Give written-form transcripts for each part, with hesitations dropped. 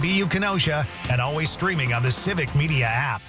BU Kenosha and always streaming on the Civic Media app.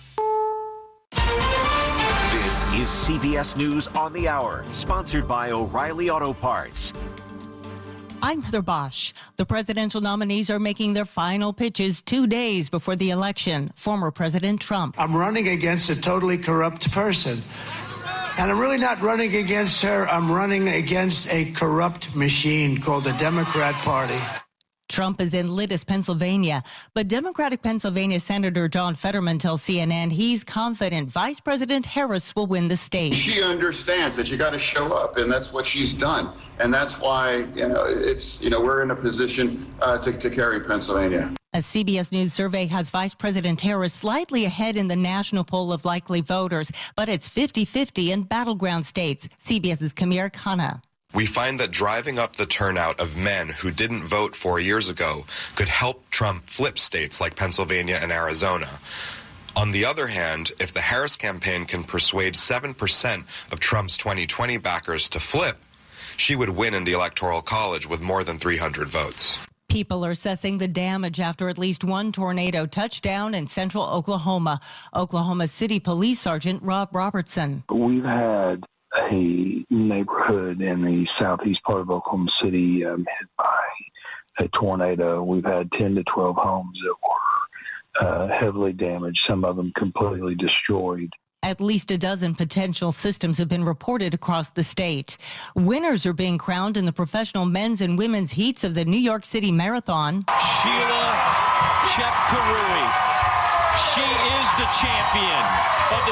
This is CBS News on the Hour, sponsored by O'Reilly Auto Parts. I'm Heather Bosch. The presidential nominees are making their final pitches 2 days before the election. Former President Trump. I'm running against a totally corrupt person. And I'm really not running against her. I'm running against a corrupt machine called the Democrat Party. Trump is in Lititz, Pennsylvania, but Democratic Pennsylvania Senator John Fetterman tells CNN he's confident Vice President Harris will win the state. She understands that you got to show up, and that's what she's done. And that's why, we're in a position to carry Pennsylvania. A CBS News survey has Vice President Harris slightly ahead in the national poll of likely voters, but it's 50-50 in battleground states. CBS's Kamir Khanna. We find that driving up the turnout of men who didn't vote 4 years ago could help Trump flip states like Pennsylvania and Arizona. On the other hand, if the Harris campaign can persuade 7% of Trump's 2020 backers to flip, she would win in the Electoral College with more than 300 votes. People are assessing the damage after at least one tornado touched down in central Oklahoma. Oklahoma City Police Sergeant Rob Robertson. We've had a neighborhood in the southeast part of Oklahoma City hit by a tornado. We've had 10 to 12 homes that were heavily damaged, some of them completely destroyed. At least a dozen potential systems have been reported across the state. Winners are being crowned in the professional men's and women's heats of the New York City Marathon. Sheila Chepkarui. She is the champion of the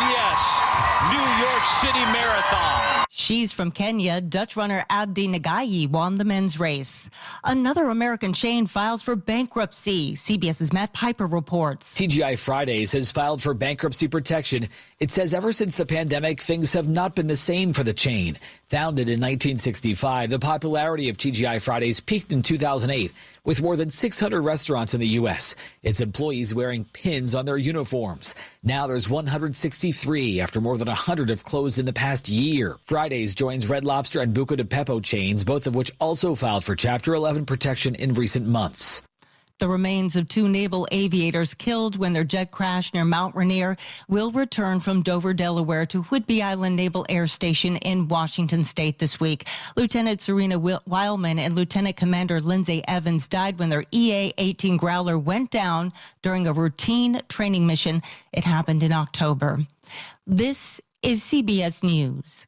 TCS New York City Marathon. She's from Kenya. Dutch runner Abdi Nagayi won the men's race. Another American chain files for bankruptcy. CBS's Matt Piper reports. TGI Fridays has filed for bankruptcy protection. It says ever since the pandemic, things have not been the same for the chain. Founded in 1965, the popularity of TGI Fridays peaked in 2008 with more than 600 restaurants in the U.S., its employees wearing pins on their uniforms. Now there's 163 after more than 100 have closed in the past year. Fridays joins Red Lobster and Buca de Beppo chains, both of which also filed for Chapter 11 protection in recent months. The remains of two naval aviators killed when their jet crashed near Mount Rainier will return from Dover, Delaware to Whidbey Island Naval Air Station in Washington State this week. Lieutenant Serena Weilman and Lieutenant Commander Lindsay Evans died when their EA-18 Growler went down during a routine training mission. It happened in October. This is CBS News.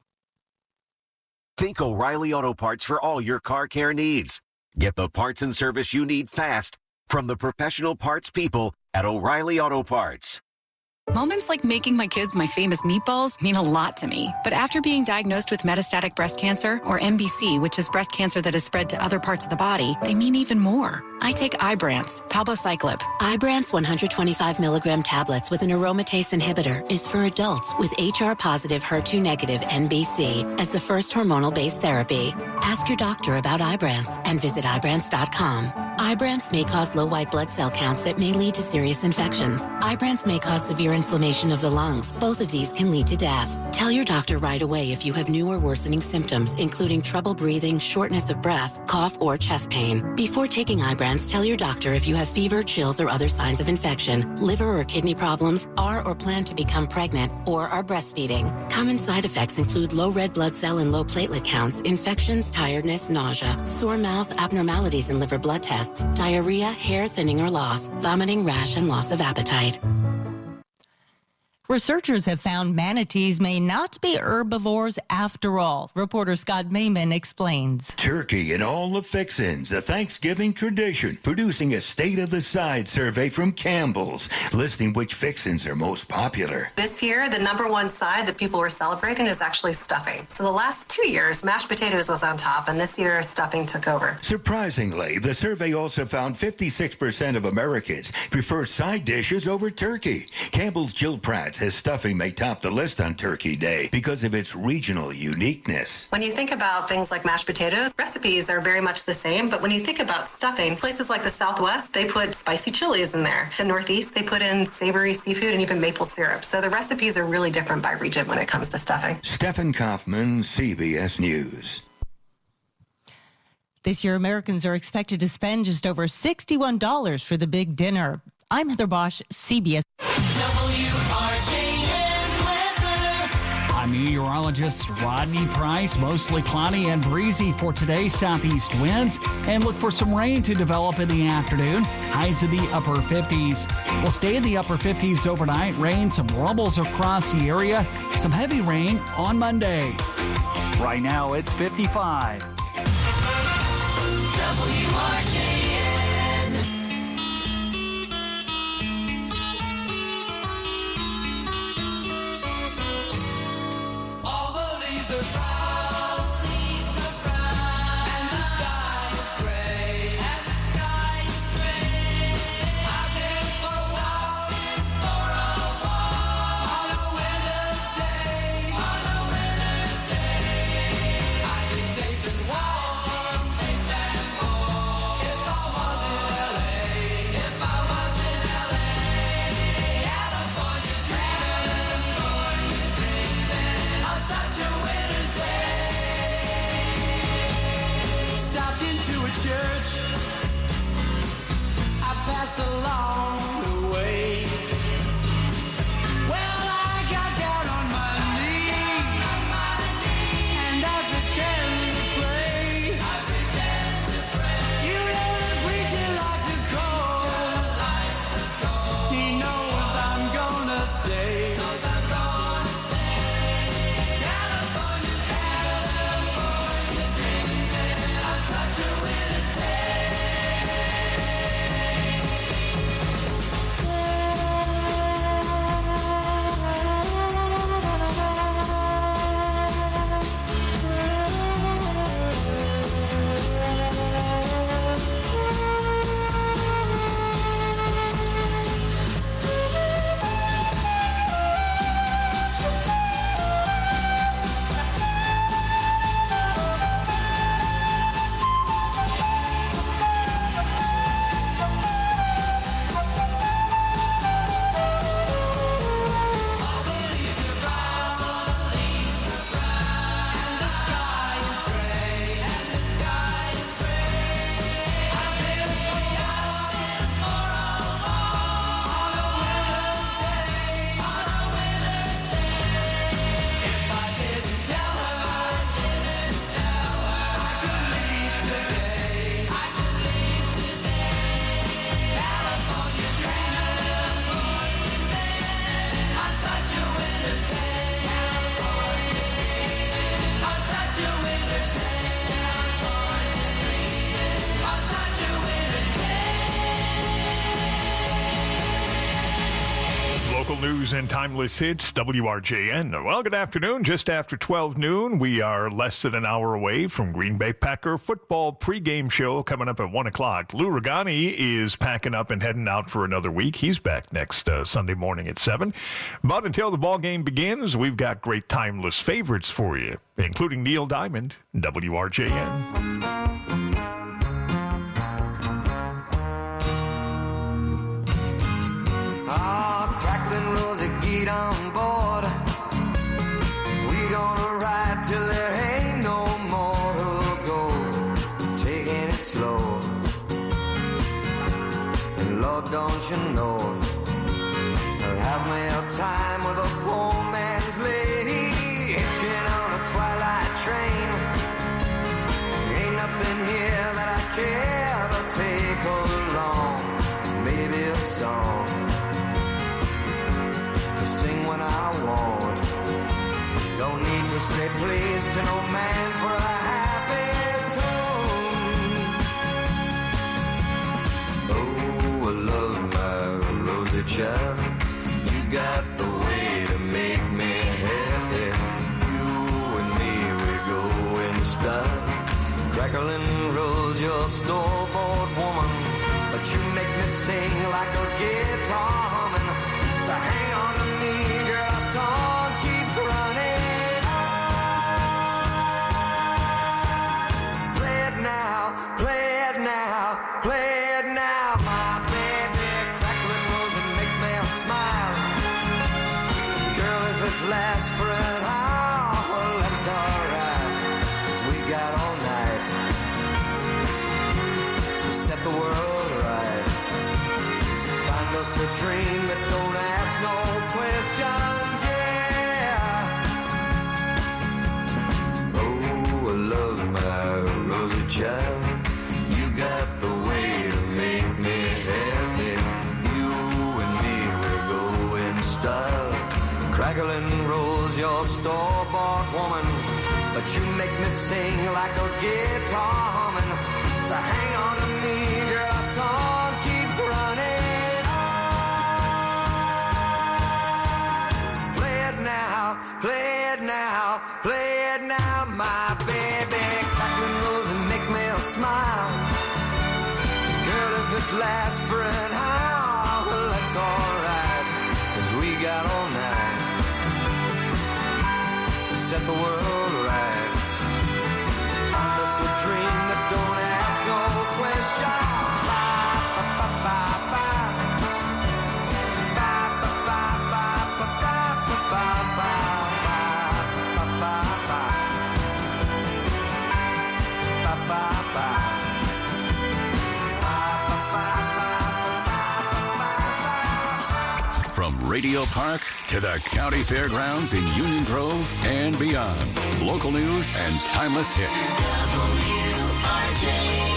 Think O'Reilly Auto Parts for all your car care needs. Get the parts and service you need fast from the professional parts people at O'Reilly Auto Parts. Moments like making my kids my famous meatballs mean a lot to me. But after being diagnosed with metastatic breast cancer, or MBC, which is breast cancer that has spread to other parts of the body, they mean even more. I take Ibrance, palbociclib. Ibrance 125 milligram tablets with an aromatase inhibitor is for adults with HR-positive, HER2-negative MBC as the first hormonal-based therapy. Ask your doctor about Ibrance and visit Ibrance.com. Ibrance may cause low white blood cell counts that may lead to serious infections. Ibrance may cause severe inflammation of the lungs. Both of these can lead to death. Tell your doctor right away if you have new or worsening symptoms, including trouble breathing, shortness of breath, cough, or chest pain. Before taking Ibrance, tell your doctor if you have fever, chills, or other signs of infection, liver or kidney problems, are or plan to become pregnant, or are breastfeeding. Common side effects include low red blood cell and low platelet counts, infections, tiredness, nausea, sore mouth, abnormalities in liver blood tests, diarrhea, hair thinning or loss, vomiting, rash, and loss of appetite. Researchers have found manatees may not be herbivores after all. Reporter Scott Mayman explains. Turkey and all the fixins, a Thanksgiving tradition, producing a state-of-the-side survey from Campbell's, listing which fixins are most popular. This year, the number one side that people were celebrating is actually stuffing. So the last 2 years, mashed potatoes was on top, and this year, stuffing took over. Surprisingly, the survey also found 56% of Americans prefer side dishes over turkey. Campbell's Jill Pratt says stuffing may top the list on Turkey Day because of its regional uniqueness. When you think about things like mashed potatoes, recipes are very much the same, but when you think about stuffing, places like the Southwest, they put spicy chilies in there. The Northeast, they put in savory seafood and even maple syrup. So the recipes are really different by region when it comes to stuffing. Stephen Kaufman, CBS News. This year, Americans are expected to spend just over $61 for the big dinner. I'm Heather Bosch, CBS. I'm meteorologist Rodney Price. Mostly cloudy and breezy for today. Southeast winds, and look for some rain to develop in the afternoon. Highs in the upper 50s. We'll stay in the upper 50s overnight. Rain, some rumbles across the area. Some heavy rain on Monday. Right now, it's 55. WRJN. All the leaves are brown, and the sky is gray, I've been for a walk, on a winter's day, I'd be safe and warm, if I was in LA, California dreaming, on such a winter's day. Stopped into a church, I passed along the way. Well, I got down on my knees, and I pretend to pray. You know the preacher like the cold, he knows I'm gonna stay. California dreaming, on such a winter's day. Local news and timeless hits, WRJN. Well, good afternoon. Just after 12 noon, we are less than an hour away from Green Bay Packer football pregame show coming up at 1 o'clock. Lou Ragani is packing up and heading out for another week. He's back next Sunday morning at 7. But until the ball game begins, we've got great timeless favorites for you, including Neil Diamond, WRJN. Crackling Rosie, get on board. We gonna ride till there ain't no more to go. Taking it slow. And Lord, don't you know, I'll have me a time with a poor man's lady, hitching on a twilight train. Ain't nothing here that I care to take along. Maybe a song when I want. Don't need to say please to no man for a happy tune. Oh, I love my Rosie child. You got the way to make me happy. You and me, we go in style. Crackling Rose, you're a store-bought woman, but you make me sing like a guitar humming. So hang on to me, girl, our song keeps running on. Play it now, play it now, play it now. My baby, crackling Rose, and make me smile. Girl, if it lasts for an hour, well, that's alright, 'cause we got all night. us a dream that don't ask no questions, yeah. Oh, I love my rosy child. You got the way to make me happy. You and me, we're going style. Crackling rolls your store-bought woman, but you make me sing like a guitar humming. So hang on to me, girl, our song keeps running on. Play it now, play it now, play it now, my baby. Crackling rolls and make me smile. Girl, if it lasts for an hour, well, that's alright, 'cause we got all night to set the world right. Find us a dream that don't ask no question. From Radio Park to the County Fairgrounds in Union Grove and beyond. Local news and timeless hits. WRJN.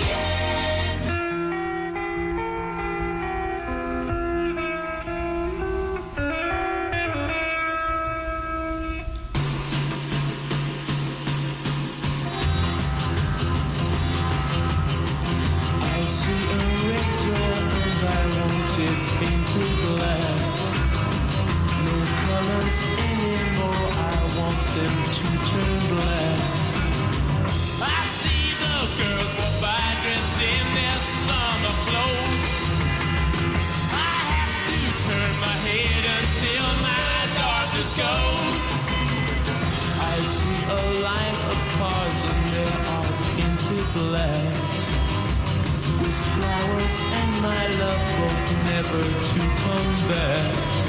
I see a red door and I want it painted black. No colors anymore, I want them to turn black. I see the girls walk by dressed in their summer clothes. I have to turn my head until my darkness goes. I see a line of cars and they are painted black. With flowers and my love both never to come back.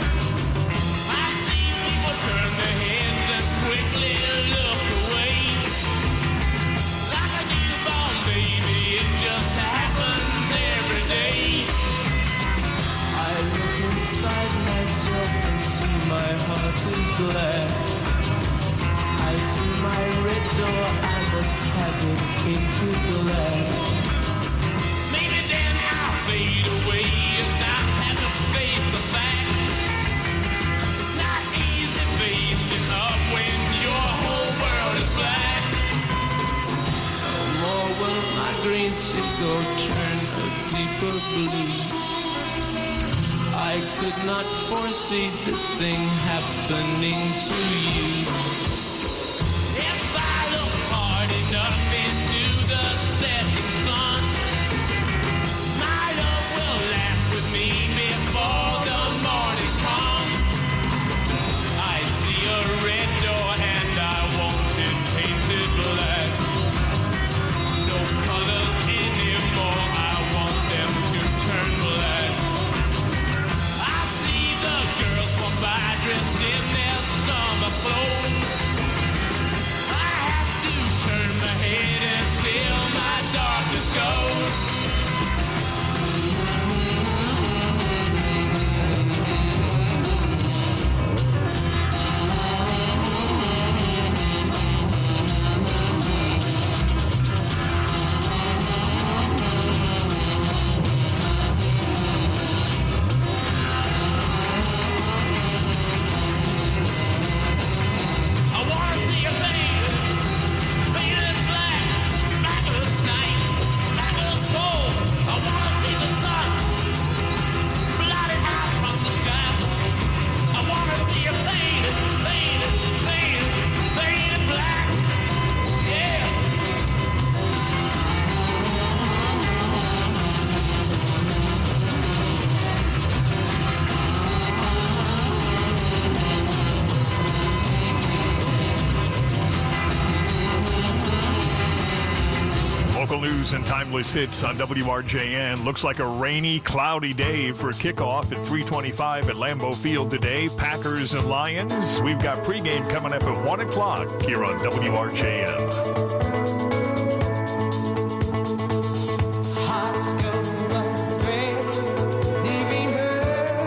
Turn their heads and quickly look away. Like a newborn baby, it just happens every day. I look inside myself and see my heart is black. I see my red door, I must have it painted black. Maybe then I'll fade away if I have to face the facts. Facing up when your whole world is black. No more will my green sickle turn a deeper blue. I could not foresee this thing happening to you. If I look hard enough into the setting sun, my love will laugh with me before the morning comes. I see a red door and I want it painted black. No colors anymore, I want them to turn black. I see the girls walk by dressed in their summer clothes. I have to turn my head until my darkness goes. And timeless hits on WRJN. Looks like a rainy, cloudy day for kickoff at 3:25 at Lambeau Field today. Packers and Lions. We've got pregame coming up at 1 o'clock here on WRJN. Hearts go astray, leaving her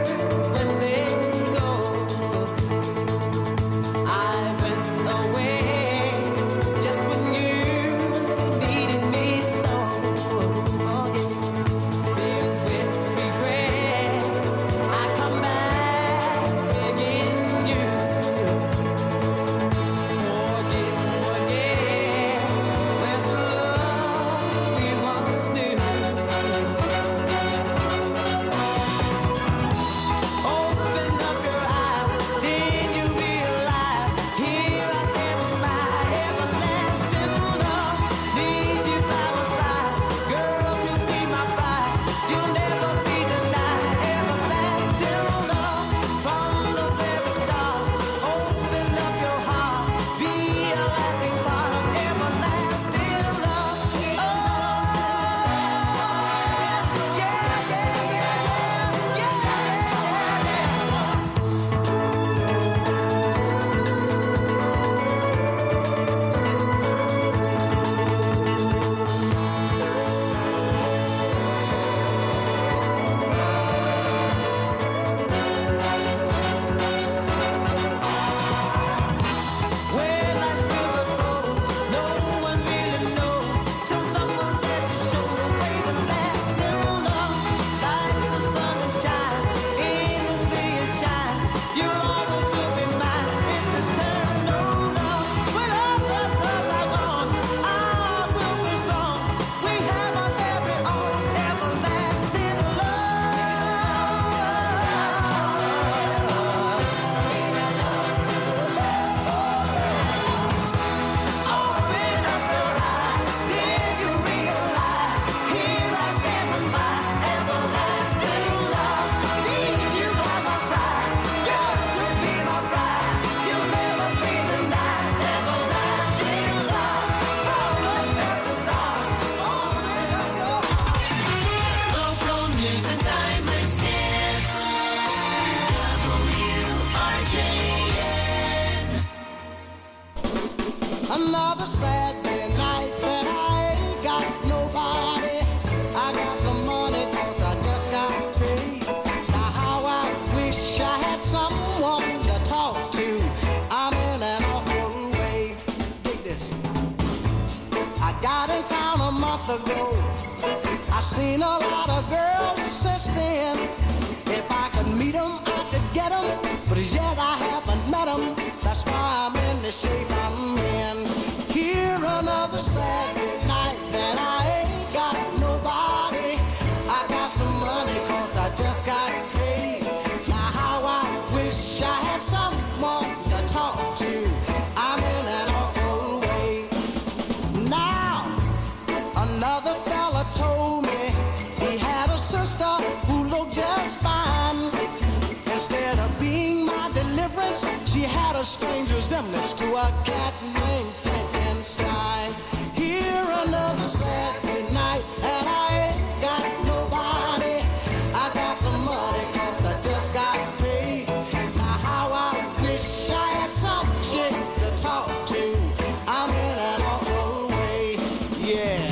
died in town a month ago. I seen a lot of girls since then. If I could meet them, I could get them. But as yet I haven't met them. That's why I'm in the shape I'm in. Here another Saturday night, and I ain't got nobody. I got some money 'cause I just got paid. Now how I wish I had someone to talk to. I'm in an awful way. Now another fella told me he had a sister who looked just fine. Instead of being my deliverance, she had a strange resemblance to a cat named Frankenstein. Here another Saturday night, and I ain't got nobody. I got some money 'cause I just got paid. Now how I wish I had some chick to talk to. I'm in an awful way, yeah.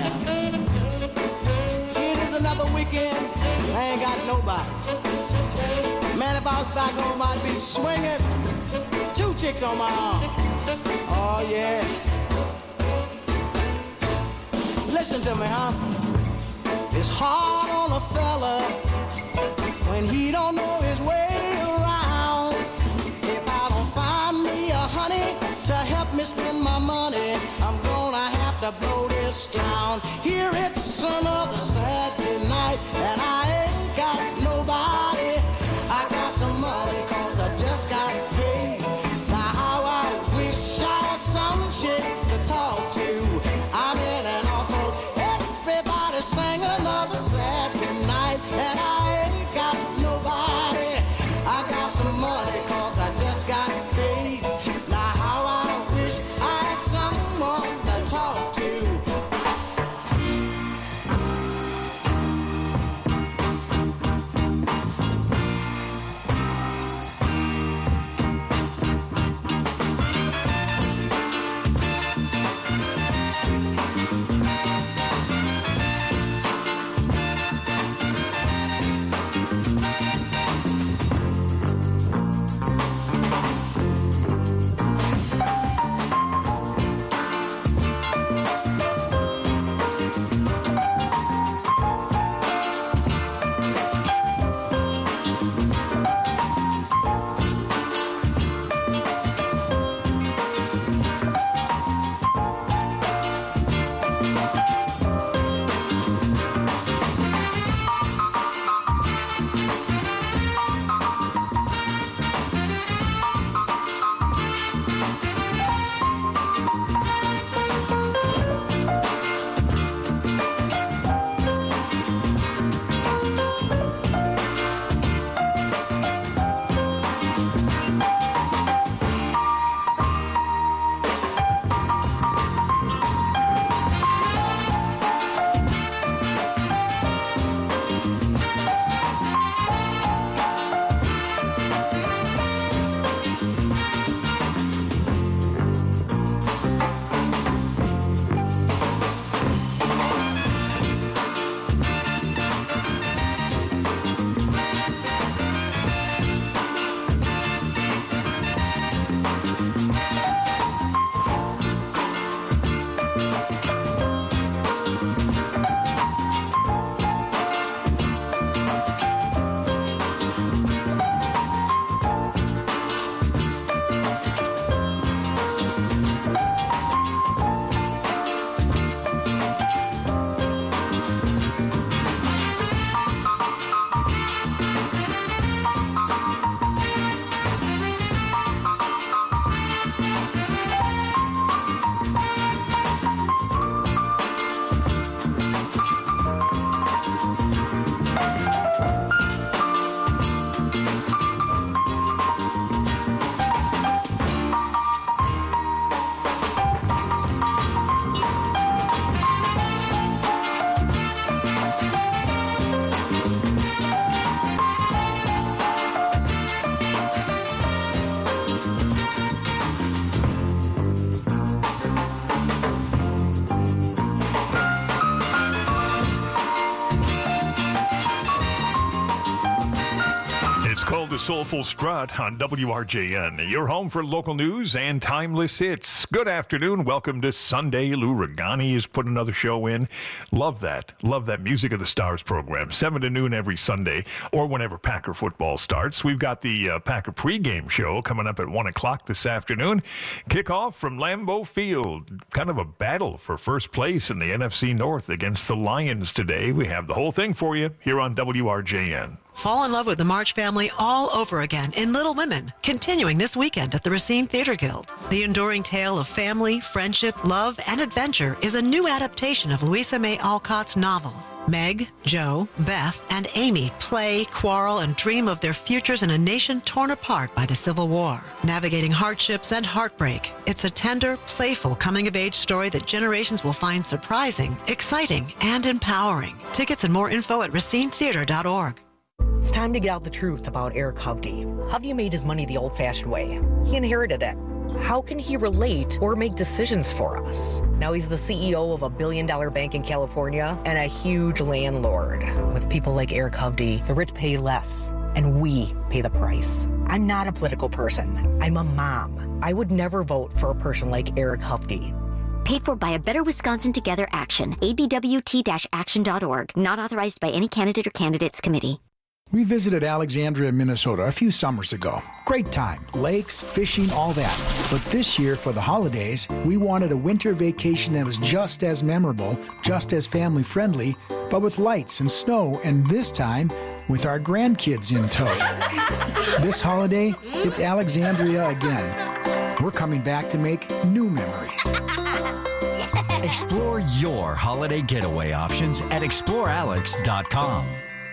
It is another weekend, I ain't got nobody. Man, if I was back home, I'd be swinging. 2 chicks on my arm. Oh, yeah. Listen to me, huh? It's hard on a fella when he don't know his way around. If I don't find me a honey to help me spend my money, I'm gonna have to blow this town. Here it's another Saturday night, and I ain't got nobody. I got some money 'cause I just got paid. Now how I wish I had some chick to talk to. I'm in an awful. Everybody sang another Saturday night, and I ain't got nobody. I got some money 'cause I just got paid. Now how I wish I had someone to talk to. called The Soulful Strut on WRJN, your home for local news and timeless hits. Good afternoon. Welcome to Sunday. Lou Ragani has put another show in. Love that. Love that Music of the Stars program. 7 to noon every Sunday, or whenever Packer football starts. We've got the Packer pregame show coming up at 1 o'clock this afternoon. Kickoff from Lambeau Field. Kind of a battle for first place in the NFC North against the Lions today. We have the whole thing for you here on WRJN. Fall in love with the March family all over again in Little Women, continuing this weekend at the Racine Theater Guild. The enduring tale of family, friendship, love, and adventure is a new adaptation of Louisa May Alcott's novel. Meg, Jo, Beth, and Amy play, quarrel, and dream of their futures in a nation torn apart by the Civil War. Navigating hardships and heartbreak, it's a tender, playful coming-of-age story that generations will find surprising, exciting, and empowering. Tickets and more info at racinetheater.org. It's time to get out the truth about Eric Hovde. Hovde made his money the old-fashioned way. He inherited it. How can he relate or make decisions for us? Now he's the CEO of a billion-dollar bank in California and a huge landlord. With people like Eric Hovde, the rich pay less, and we pay the price. I'm not a political person. I'm a mom. I would never vote for a person like Eric Hovde. Paid for by a Better Wisconsin Together Action, abwt-action.org, not authorized by any candidate or candidates committee. We visited Alexandria, Minnesota a few summers ago. Great time. Lakes, fishing, all that. But this year, for the holidays, we wanted a winter vacation that was just as memorable, just as family-friendly, but with lights and snow, and this time, with our grandkids in tow. This holiday, it's Alexandria again. We're coming back to make new memories. Explore your holiday getaway options at explorealex.com.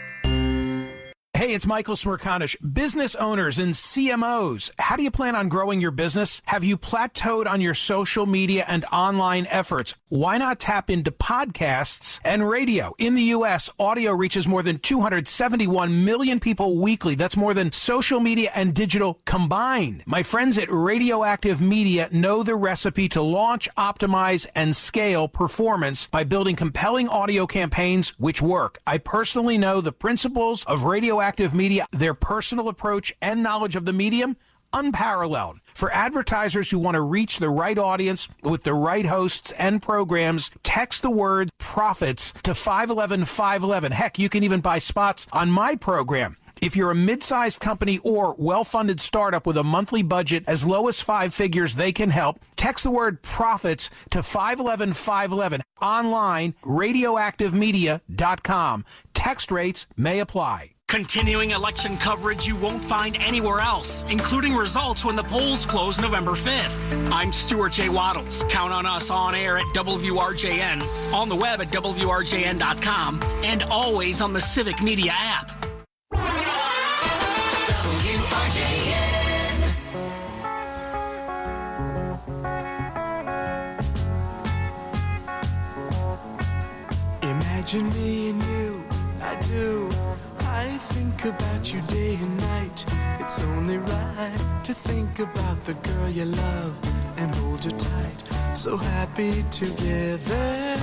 Hey, it's Michael Smerconish. Business owners and CMOs, how do you plan on growing your business? Have you plateaued on your social media and online efforts? Why not tap into podcasts and radio? In the U.S., audio reaches more than 271 million people weekly. That's more than social media and digital combined. My friends at Radioactive Media know the recipe to launch, optimize, and scale performance by building compelling audio campaigns which work. I personally know the principles of Radioactive Media, their personal approach and knowledge of the medium, unparalleled. For advertisers who want to reach the right audience with the right hosts and programs, text the word profits to 511-511. Heck, you can even buy spots on my program. If you're a mid-sized company or well-funded startup with a monthly budget as low as 5 figures, they can help. Text the word profits to 511-511. Online, radioactivemedia.com. Text rates may apply. Continuing election coverage you won't find anywhere else, including results when the polls close November 5th. I'm Stuart J. Waddles. Count on us on air at WRJN, on the web at WRJN.com, and always on the Civic Media app. WRJN. Imagine me and you, I do. I think about you day and night. It's only right to think about the girl you love and hold her tight. So happy together.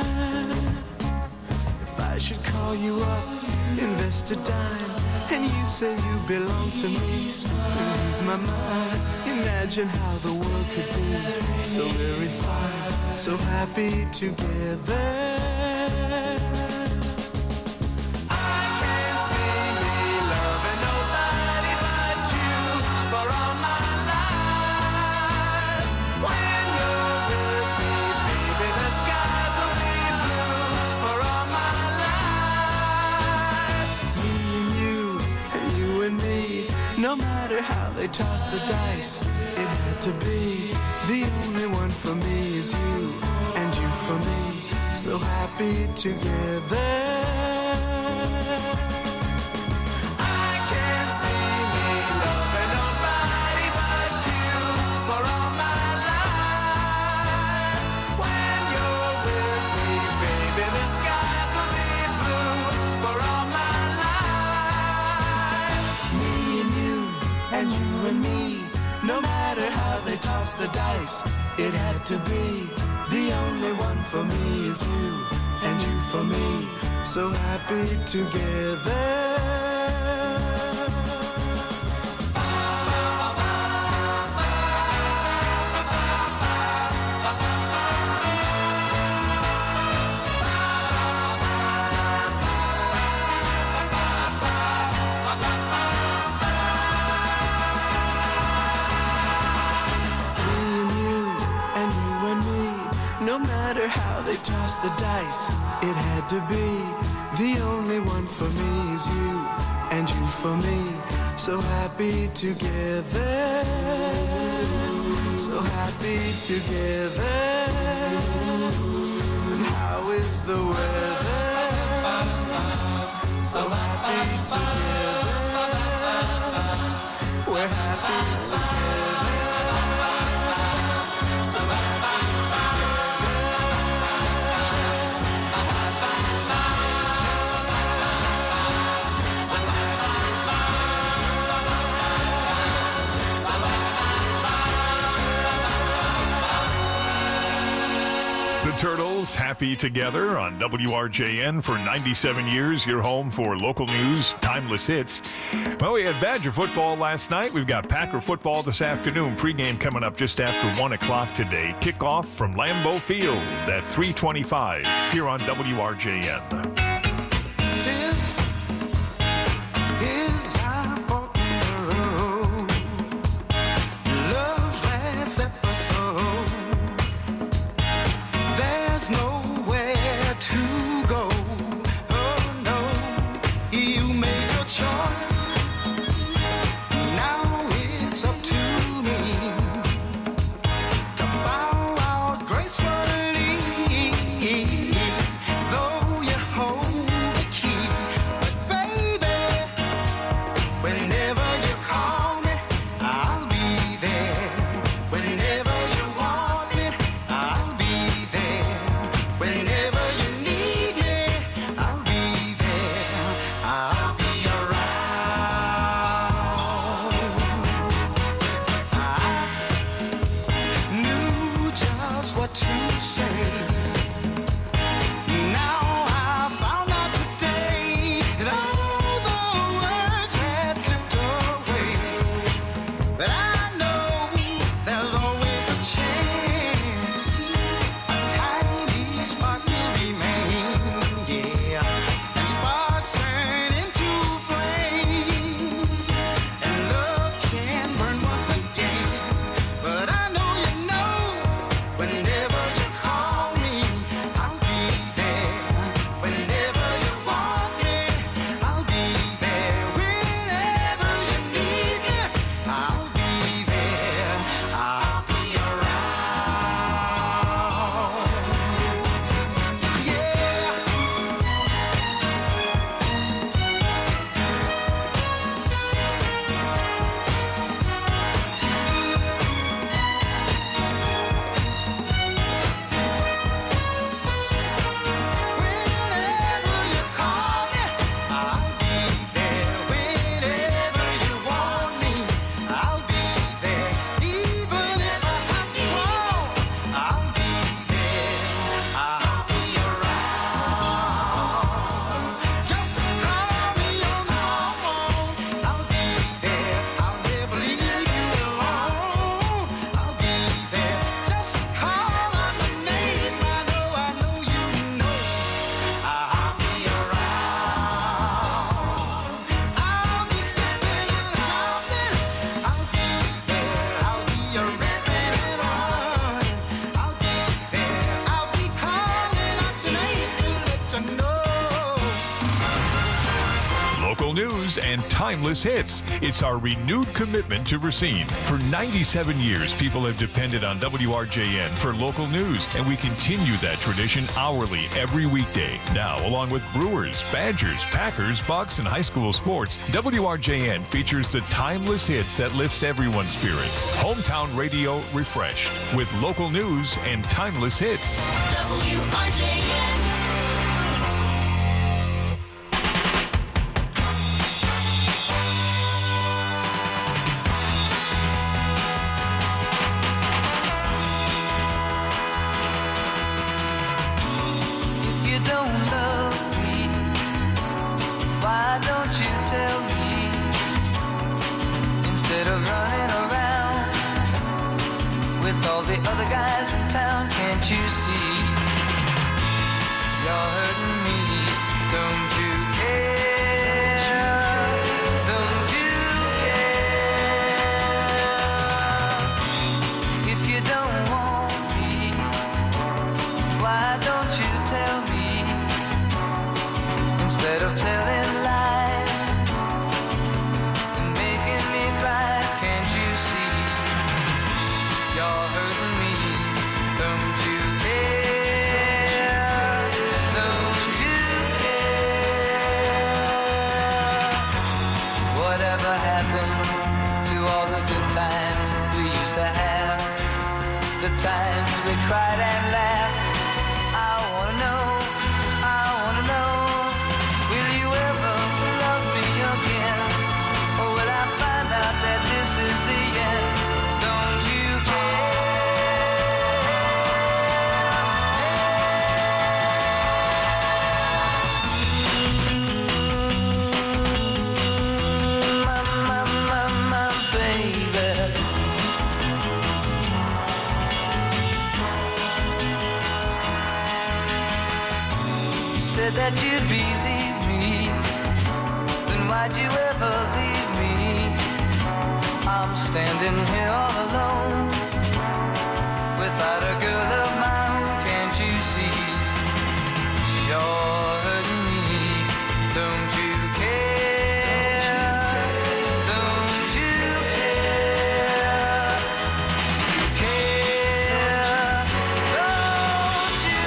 If I should call you up, invest a dime, and you say you belong to me, lose my mind. Imagine how the world could be so very fine, so happy together. No matter how they toss the dice, it had to be. The only one for me is you, and you for me, so happy together. I can't see me loving nobody but you for all my life. When you're with me, baby, the skies will be blue for all my life. Me and you, and you and me, no matter how they toss the dice, it had to be. The only one for me is you, and you for me, so happy together. They tossed the dice, it had to be. The only one for me is you, and you for me. So happy together, so happy together. How is the weather? So happy together. We're happy together. So happy The Turtles, Happy Together on WRJN for 97 years. Your home for local news, timeless hits. Well, we had Badger football last night. We've got Packer football this afternoon. Pregame coming up just after 1 o'clock today. Kickoff from Lambeau Field at 3:25 here on WRJN. And timeless hits. It's our renewed commitment to Racine. For 97 years, people have depended on WRJN for local news, and we continue that tradition hourly every weekday. Now, along with Brewers, Badgers, Packers, Bucks, and high school sports, WRJN features the timeless hits that lifts everyone's spirits. Hometown radio refreshed with local news and timeless hits. WRJN. The other guys in town, can't you see? You're hurting me, don't you care? Don't you care? If you don't want me, why don't whatever happened to all the good times we used to have? The times we cried and laughed. I wanna know, will you ever love me again? Or will I find out that this is the end? Don't you said that you'd believe me, then why'd you ever leave me? I'm standing here all alone, without a girl of my own. Can't you see? You're hurting me. Don't you care? Don't you care? Care? Don't you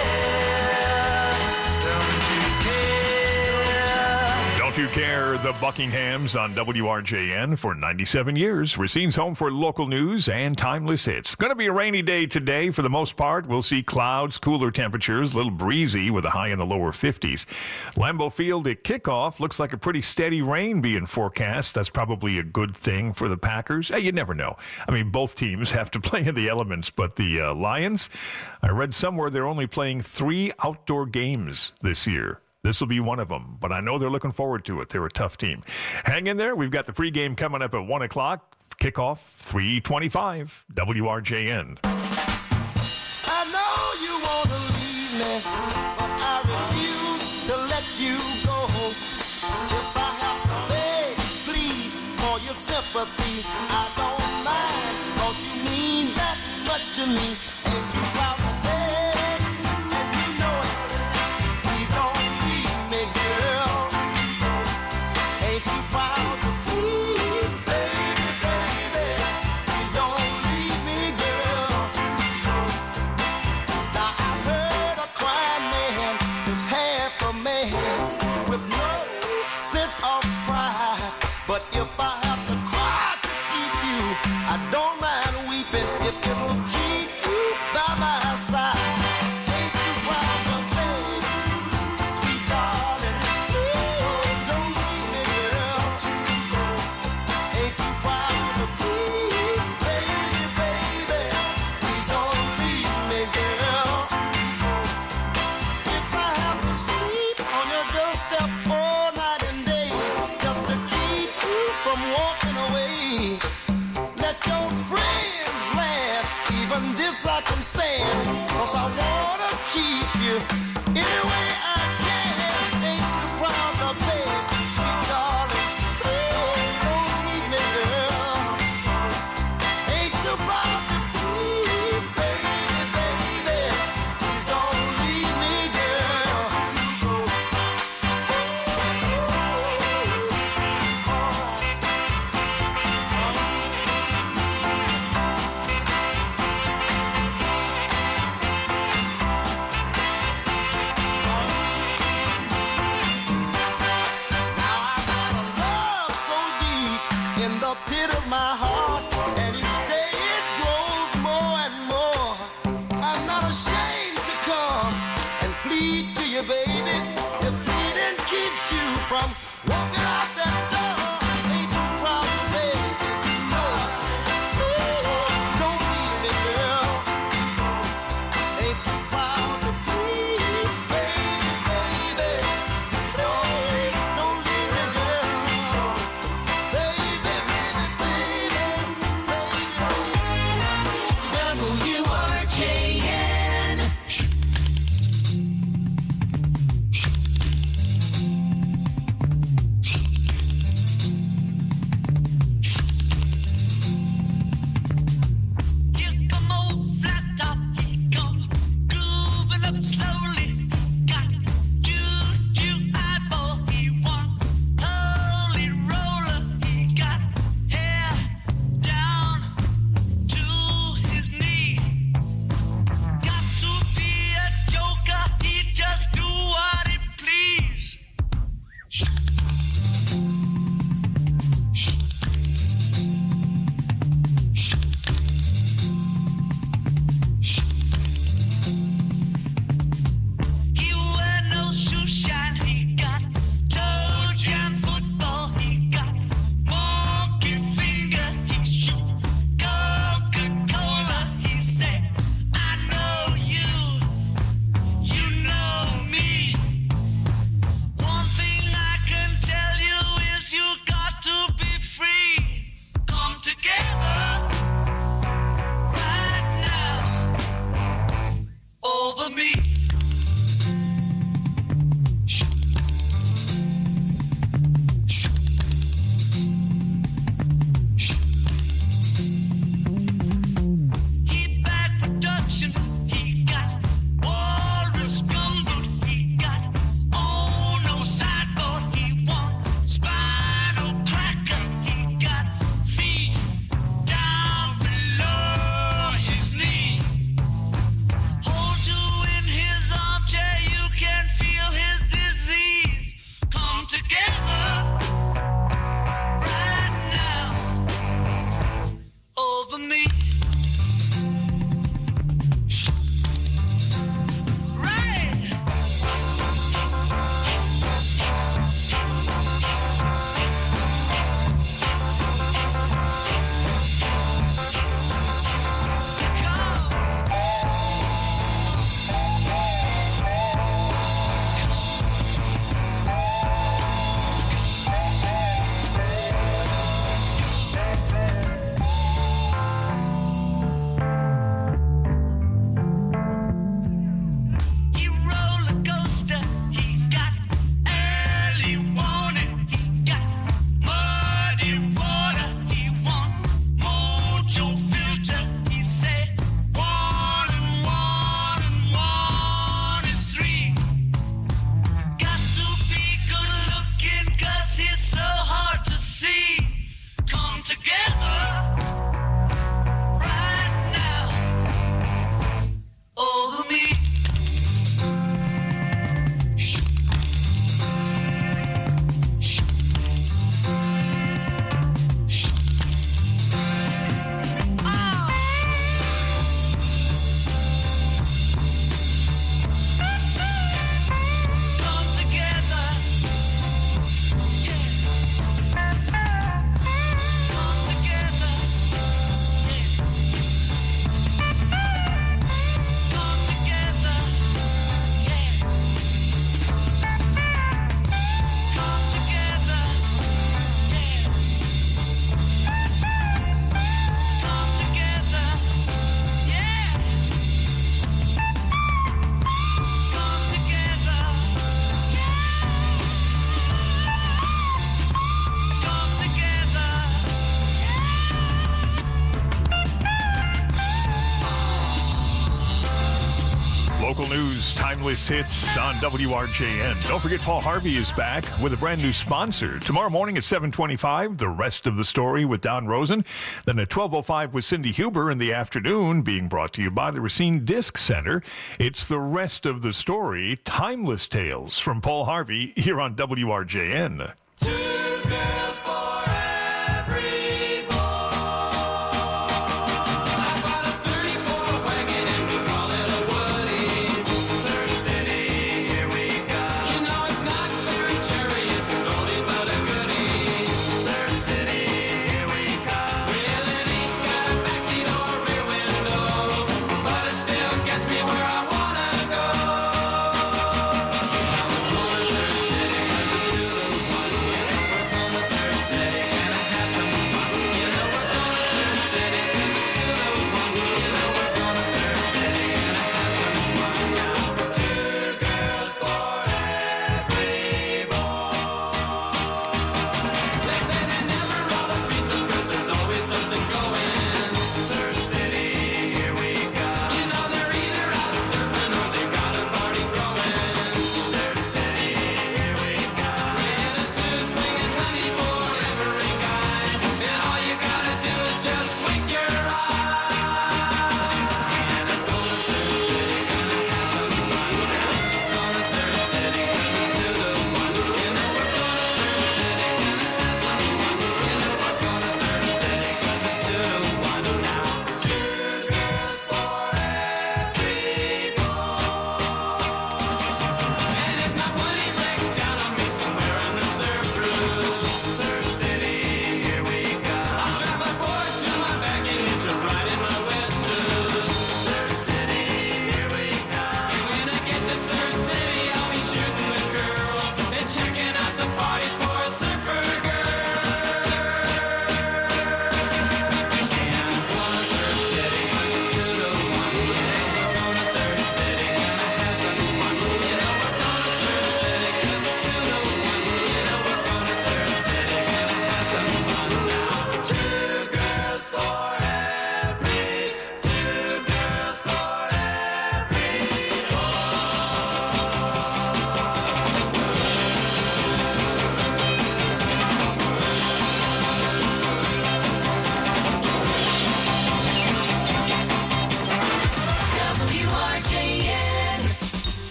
care? Don't you care? The Buckinghams on WRJN for 97 years. Racine's home for local news and timeless hits. Going to be a rainy day today for the most part. We'll see clouds, cooler temperatures, a little breezy with a high in the lower 50s. Lambeau Field at kickoff looks like a pretty steady rain being forecast. That's probably a good thing for the Packers. Hey, you never know. I mean, both teams have to play in the elements, but the Lions, I read somewhere they're only playing 3 outdoor games this year. This will be one of them, but I know they're looking forward to it. They're a tough team. Hang in there. We've got the pregame coming up at 1 o'clock. Kickoff, 3:25, WRJN. I know you want to leave me, but I refuse to let you go. If I have to beg, plead for your sympathy, I don't mind, 'cause you mean that much to me. Ain't you proud to beg, as you know it? Please don't leave me, girl. Ain't you proud to plead, baby, baby? Please don't leave me, girl. Now I've heard a crying man is half a man with no sense of pride. But if I have to cry to keep you, I don't mind weeping if it'll keep you by my side. Ain't you proud of me, sweet darling? Please don't leave me, girl. Ain't you proud of me, baby, baby? Please don't leave me, girl. If I have to sleep on your doorstep all night and day, just to keep you from walking away, let your friends laugh, even this I can stand, 'cause I wanna keep you any way I can. Ain't you proud of me, sweet darling? Please don't leave me, girl. Ain't you proud of me, baby, baby? Please don't leave me, girl. Love so deep in the pit of my heart, and each day it grows more and more. I'm not ashamed to come and plead to you, baby. If pleading keeps you from walking out that door, ain't you proud of me? No, please don't leave me, girl. Ain't you proud of me, baby, baby? Don't leave me, girl. Baby, baby, baby. WRJN. Local news, timeless hits on WRJN. Don't forget, Paul Harvey is back with a brand new sponsor. Tomorrow morning at 7:25, the rest of the story with Don Rosen. Then at 12:05 with Cindy Huber in the afternoon, being brought to you by the Racine Disc Center. It's the rest of the story, timeless tales from Paul Harvey here on WRJN. Two girls for every boy. I've got a 34 wagon and we call it a Woody. Surrey City, here we go. You know it's not very cherry, it's an oldie but a goodie. Surrey City, here we go. Well, it ain't got a backseat or a rear window, but it still gets me where I wanna go. I'm going to Surrey City 'cause it's 2 to 1.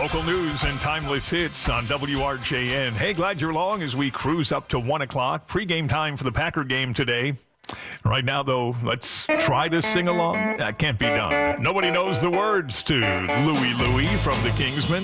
Local news and timeless hits on WRJN. Hey, glad you're along as we cruise up to 1 o'clock. Pre-game time for the Packer game today. Right now, though, let's try to sing along. That can't be done. Nobody knows the words to Louie Louie from the Kingsmen.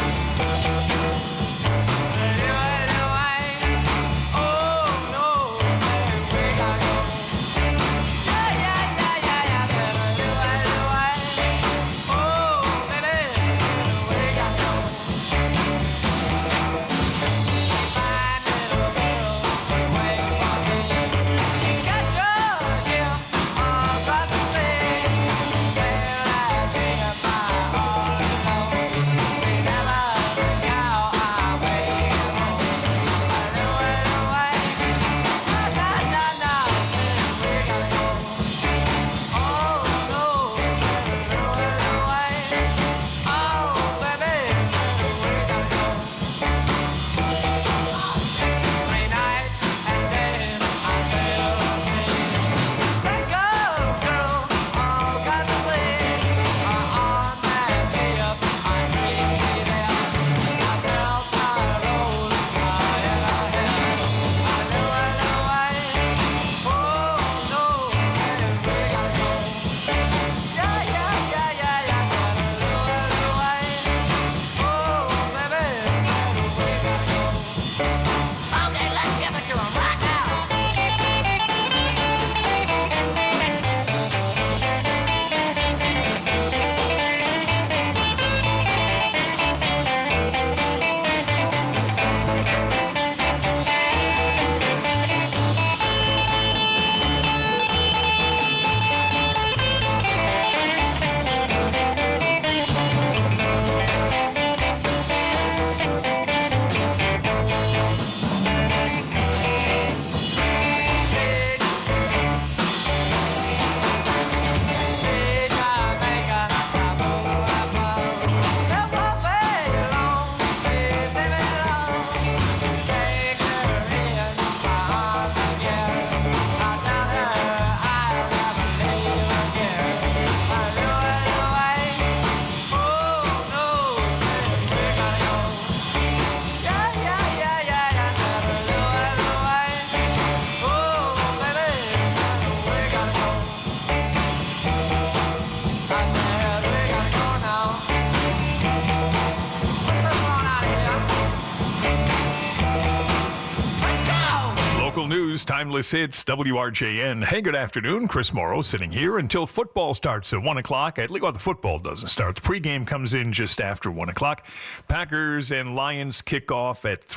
News, timeless hits, WRJN. Hey, good afternoon. Chris Morrow sitting here until football starts at 1 o'clock. At least, well, the football doesn't start. The pregame comes in just after 1 o'clock. Packers and Lions kick off at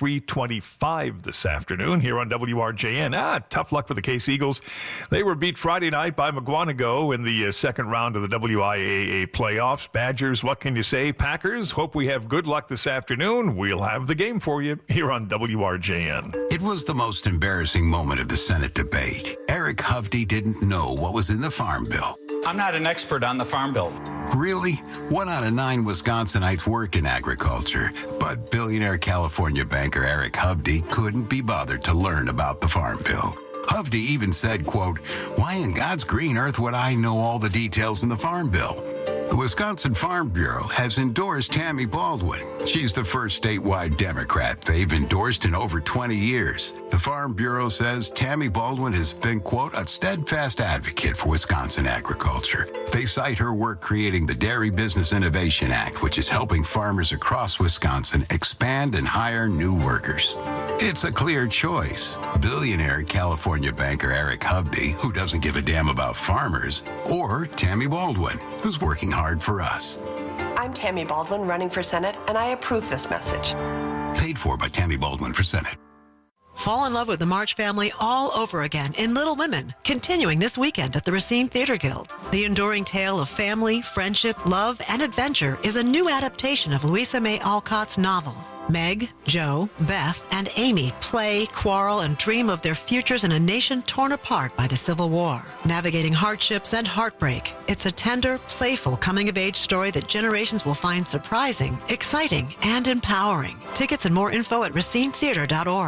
3:25 this afternoon here on WRJN. Tough luck for the Case Eagles. They were beat Friday night by McGuanago in the second round of the WIAA playoffs. Badgers, what can you say? Packers, hope we have good luck this afternoon. We'll have the game for you here on WRJN. It was the most embarrassing moment of the Senate debate. Eric Hovde didn't know what was in the Farm Bill. I'm not an expert on the Farm Bill. Really? 1 out of 9 Wisconsinites work in agriculture, but billionaire California banker Eric Hovde couldn't be bothered to learn about the Farm Bill. Hovde even said, quote, "Why in God's green earth would I know all the details in the Farm Bill?" The Wisconsin Farm Bureau has endorsed Tammy Baldwin. She's the first statewide Democrat they've endorsed in over 20 years. The Farm Bureau says Tammy Baldwin has been, quote, "a steadfast advocate for Wisconsin agriculture." They cite her work creating the Dairy Business Innovation Act, which is helping farmers across Wisconsin expand and hire new workers. It's a clear choice. Billionaire California banker Eric Hovde, who doesn't give a damn about farmers, or Tammy Baldwin, who's working hard for us. I'm Tammy Baldwin running for Senate, and I approve this message. Paid for by Tammy Baldwin for Senate. Fall in love with the March Family all over again in Little Women, continuing this weekend at the Racine Theater Guild. The enduring tale of family, friendship, love, and adventure is a new adaptation of Louisa May Alcott's novel. Meg, Joe, Beth, and Amy play, quarrel, and dream of their futures in a nation torn apart by the Civil War. Navigating hardships and heartbreak, it's a tender, playful coming-of-age story that generations will find surprising, exciting, and empowering. Tickets and more info at racinetheater.org.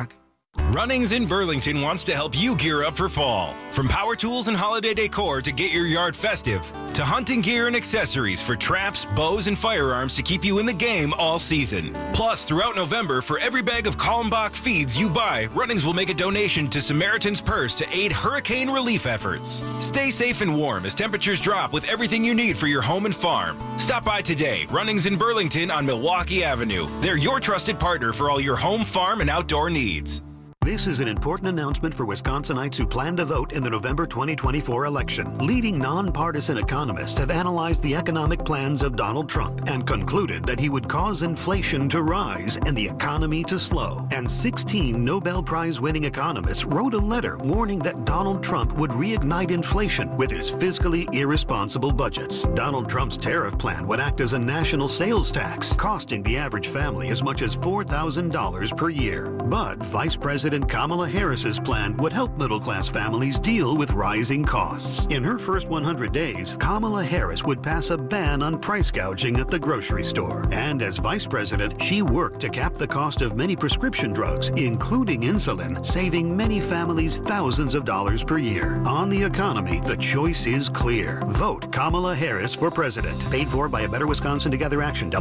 Runnings in Burlington wants to help you gear up for fall. From power tools and holiday decor to get your yard festive, to hunting gear and accessories for traps, bows, and firearms to keep you in the game all season. Plus, throughout November, for every bag of Kalmbach feeds you buy, Runnings will make a donation to Samaritan's Purse to aid hurricane relief efforts. Stay safe and warm as temperatures drop with everything you need for your home and farm. Stop by today. Runnings in Burlington on Milwaukee Avenue. They're your trusted partner for all your home, farm, and outdoor needs. This is an important announcement for Wisconsinites who plan to vote in the November 2024 election. Leading nonpartisan economists have analyzed the economic plans of Donald Trump and concluded that he would cause inflation to rise and the economy to slow. And 16 Nobel Prize-winning economists wrote a letter warning that Donald Trump would reignite inflation with his fiscally irresponsible budgets. Donald Trump's tariff plan would act as a national sales tax, costing the average family as much as $4,000 per year. But Vice President Kamala Harris's plan would help middle-class families deal with rising costs. In her first 100 days, Kamala Harris would pass a ban on price gouging at the grocery store. And as vice president, she worked to cap the cost of many prescription drugs, including insulin, saving many families thousands of dollars per year. On the economy, the choice is clear. Vote Kamala Harris for president. Paid for by a Better Wisconsin Together Action,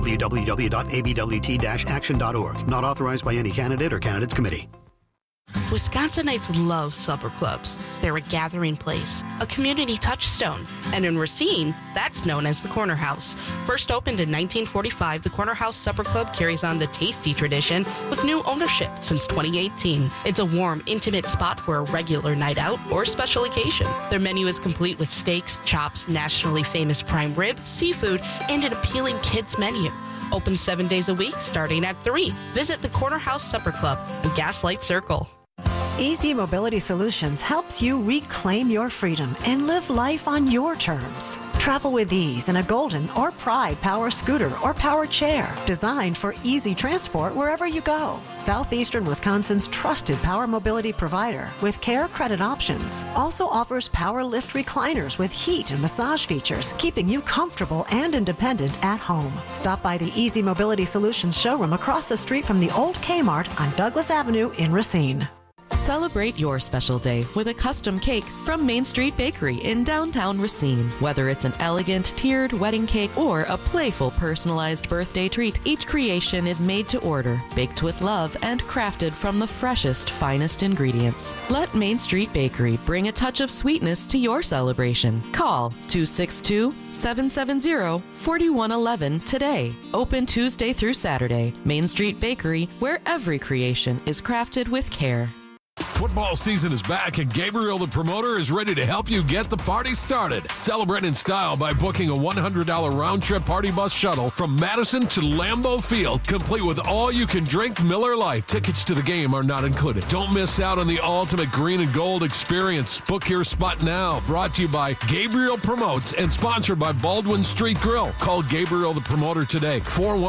www.abwt-action.org. Not authorized by any candidate or candidates committee. Wisconsinites love supper clubs. They're a gathering place, a community touchstone. And in Racine, that's known as the Corner House. First opened in 1945, the Corner House Supper Club carries on the tasty tradition with new ownership since 2018. It's a warm, intimate spot for a regular night out or special occasion. Their menu is complete with steaks, chops, nationally famous prime rib, seafood, and an appealing kids menu. Open 7 days a week, starting at 3. Visit the Corner House Supper Club in Gaslight Circle. Easy Mobility Solutions helps you reclaim your freedom and live life on your terms. Travel with ease in a Golden or Pride power scooter or power chair, designed for easy transport wherever you go. Southeastern Wisconsin's trusted power mobility provider with care credit options also offers power lift recliners with heat and massage features, keeping you comfortable and independent at home. Stop by the Easy Mobility Solutions showroom across the street from the old Kmart on Douglas Avenue in Racine. Celebrate your special day with a custom cake from Main Street Bakery in downtown Racine. Whether it's an elegant tiered wedding cake or a playful personalized birthday treat, each creation is made to order, baked with love, and crafted from the freshest, finest ingredients. Let Main Street Bakery bring a touch of sweetness to your celebration. Call 262-770-4111 today. Open Tuesday through Saturday. Main Street Bakery, where every creation is crafted with care. Football season is back, and Gabriel the Promoter is ready to help you get the party started. Celebrate in style by booking a $100 round-trip party bus shuttle from Madison to Lambeau Field, complete with all-you-can-drink Miller Lite. Tickets to the game are not included. Don't miss out on the ultimate green and gold experience. Book your spot now. Brought to you by Gabriel Promotes and sponsored by Baldwin Street Grill. Call Gabriel the Promoter today,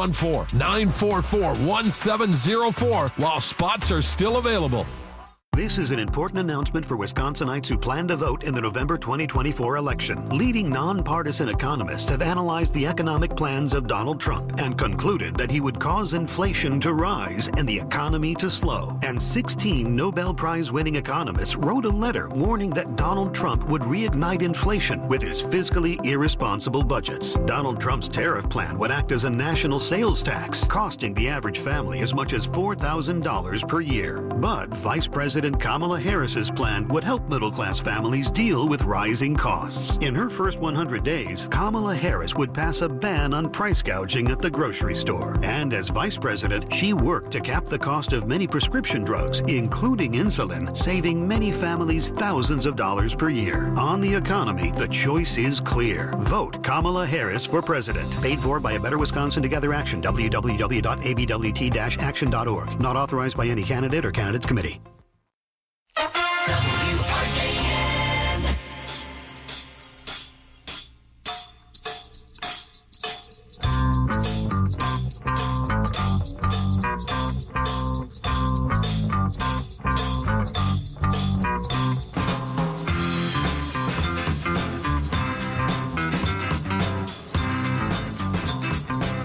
414-944-1704, while spots are still available. This is an important announcement for Wisconsinites who plan to vote in the November 2024 election. Leading nonpartisan economists have analyzed the economic plans of Donald Trump and concluded that he would cause inflation to rise and the economy to slow. And 16 Nobel Prize-winning economists wrote a letter warning that Donald Trump would reignite inflation with his fiscally irresponsible budgets. Donald Trump's tariff plan would act as a national sales tax, costing the average family as much as $4,000 per year. But Vice President Kamala Harris's plan would help middle-class families deal with rising costs. In her first 100 days, Kamala Harris would pass a ban on price gouging at the grocery store. And as vice president, she worked to cap the cost of many prescription drugs, including insulin, saving many families thousands of dollars per year. On the economy, the choice is clear. Vote Kamala Harris for president. Paid for by a Better Wisconsin Together Action, www.abwt-action.org. Not authorized by any candidate or candidates committee.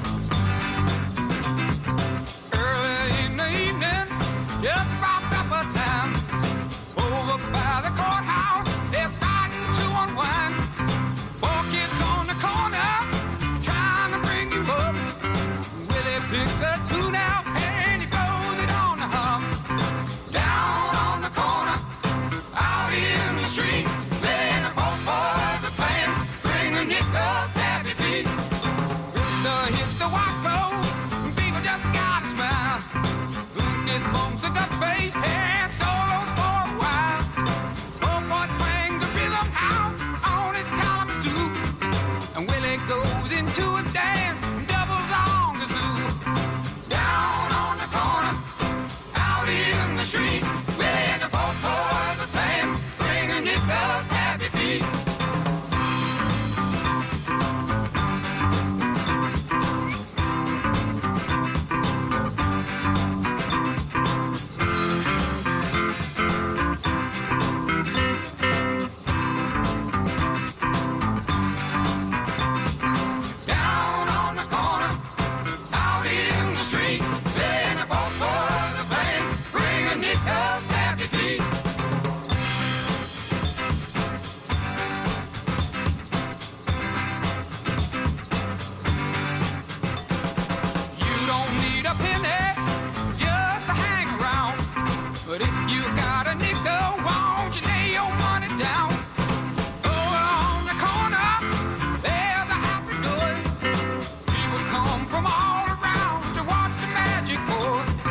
Early in the evening, just about supper time. hits the white